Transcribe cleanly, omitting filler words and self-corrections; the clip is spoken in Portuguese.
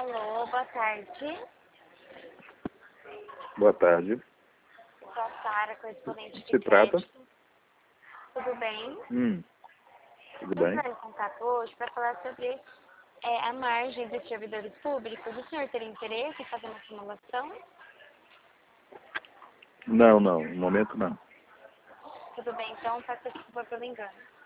Alô, boa tarde. Boa tarde. Sou a Sara, correspondente de Se trata? crédito. Tudo bem? Tudo Vou bem. entrar em contato hoje para falar sobre a margem dos servidores públicos. O senhor teria interesse em fazer uma simulação? Não, no momento não. Tudo bem, então faça esse favor pelo engano.